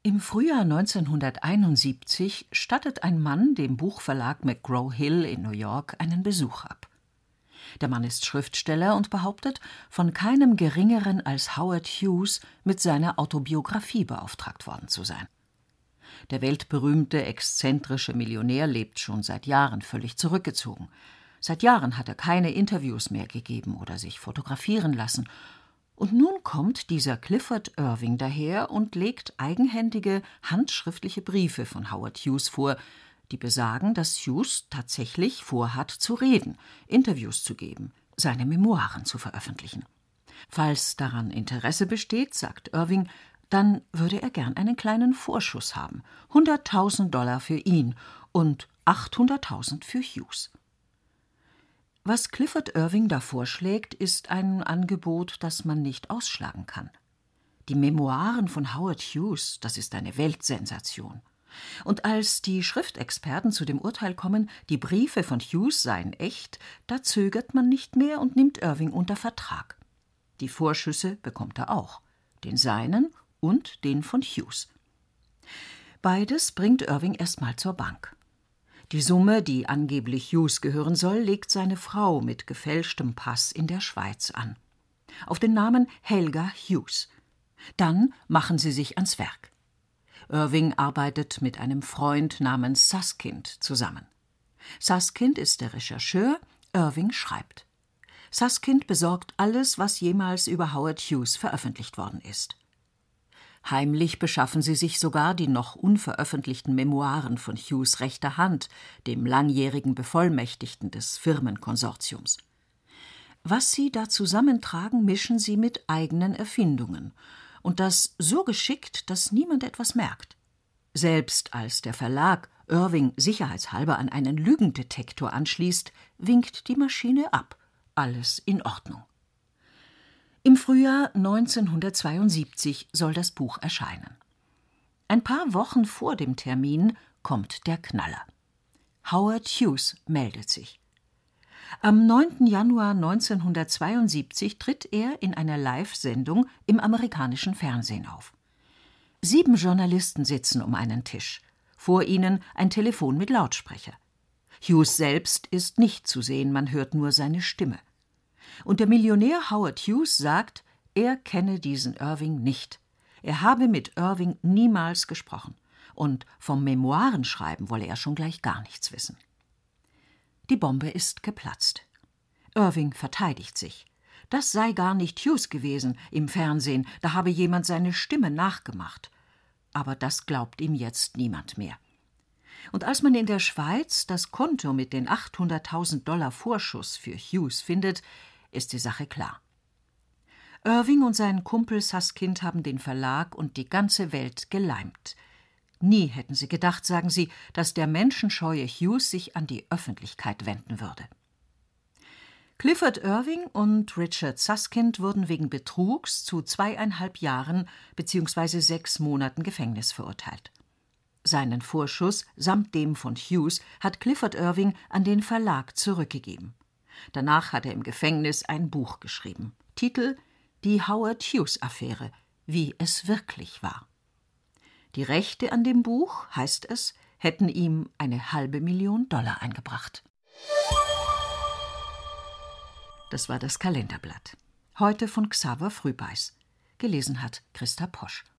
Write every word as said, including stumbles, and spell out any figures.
Im Frühjahr neunzehnhunderteinundsiebzig stattet ein Mann dem Buchverlag McGraw-Hill in New York einen Besuch ab. Der Mann ist Schriftsteller und behauptet, von keinem Geringeren als Howard Hughes mit seiner Autobiografie beauftragt worden zu sein. Der weltberühmte, exzentrische Millionär lebt schon seit Jahren völlig zurückgezogen. Seit Jahren hat er keine Interviews mehr gegeben oder sich fotografieren lassen. Und nun kommt dieser Clifford Irving daher und legt eigenhändige, handschriftliche Briefe von Howard Hughes vor, die besagen, dass Hughes tatsächlich vorhat zu reden, Interviews zu geben, seine Memoiren zu veröffentlichen. Falls daran Interesse besteht, sagt Irving, dann würde er gern einen kleinen Vorschuss haben, hunderttausend Dollar für ihn und achthunderttausend für Hughes. Was Clifford Irving da vorschlägt, ist ein Angebot, das man nicht ausschlagen kann. Die Memoiren von Howard Hughes, das ist eine Weltsensation. Und als die Schriftexperten zu dem Urteil kommen, die Briefe von Hughes seien echt, da zögert man nicht mehr und nimmt Irving unter Vertrag. Die Vorschüsse bekommt er auch, den seinen und den von Hughes. Beides bringt Irving erstmal zur Bank. Die Summe, die angeblich Hughes gehören soll, legt seine Frau mit gefälschtem Pass in der Schweiz an. Auf den Namen Helga Hughes. Dann machen sie sich ans Werk. Irving arbeitet mit einem Freund namens Suskind zusammen. Suskind ist der Rechercheur, Irving schreibt. Suskind besorgt alles, was jemals über Howard Hughes veröffentlicht worden ist. Heimlich beschaffen sie sich sogar die noch unveröffentlichten Memoiren von Hughes rechter Hand, dem langjährigen Bevollmächtigten des Firmenkonsortiums. Was sie da zusammentragen, mischen sie mit eigenen Erfindungen. Und das so geschickt, dass niemand etwas merkt. Selbst als der Verlag Irving sicherheitshalber an einen Lügendetektor anschließt, winkt die Maschine ab. Alles in Ordnung. Im Frühjahr neunzehnhundertzweiundsiebzig soll das Buch erscheinen. Ein paar Wochen vor dem Termin kommt der Knaller. Howard Hughes meldet sich. Am neunten Januar neunzehnhundertzweiundsiebzig tritt er in einer Live-Sendung im amerikanischen Fernsehen auf. Sieben Journalisten sitzen um einen Tisch. Vor ihnen ein Telefon mit Lautsprecher. Hughes selbst ist nicht zu sehen, man hört nur seine Stimme. Und der Millionär Howard Hughes sagt, er kenne diesen Irving nicht. Er habe mit Irving niemals gesprochen. Und vom Memoirenschreiben wolle er schon gleich gar nichts wissen. Die Bombe ist geplatzt. Irving verteidigt sich. Das sei gar nicht Hughes gewesen im Fernsehen, da habe jemand seine Stimme nachgemacht. Aber das glaubt ihm jetzt niemand mehr. Und als man in der Schweiz das Konto mit den achthunderttausend Dollar Vorschuss für Hughes findet, ist die Sache klar. Irving und sein Kumpel Suskind haben den Verlag und die ganze Welt geleimt. Nie hätten sie gedacht, sagen sie, dass der menschenscheue Hughes sich an die Öffentlichkeit wenden würde. Clifford Irving und Richard Suskind wurden wegen Betrugs zu zweieinhalb Jahren bzw. sechs Monaten Gefängnis verurteilt. Seinen Vorschuss samt dem von Hughes hat Clifford Irving an den Verlag zurückgegeben. Danach hat er im Gefängnis ein Buch geschrieben. Titel: Die Howard-Hughes-Affäre, wie es wirklich war. Die Rechte an dem Buch, heißt es, hätten ihm eine halbe Million Dollar eingebracht. Das war das Kalenderblatt. Heute von Xaver Frühbeiß. Gelesen hat Christa Posch.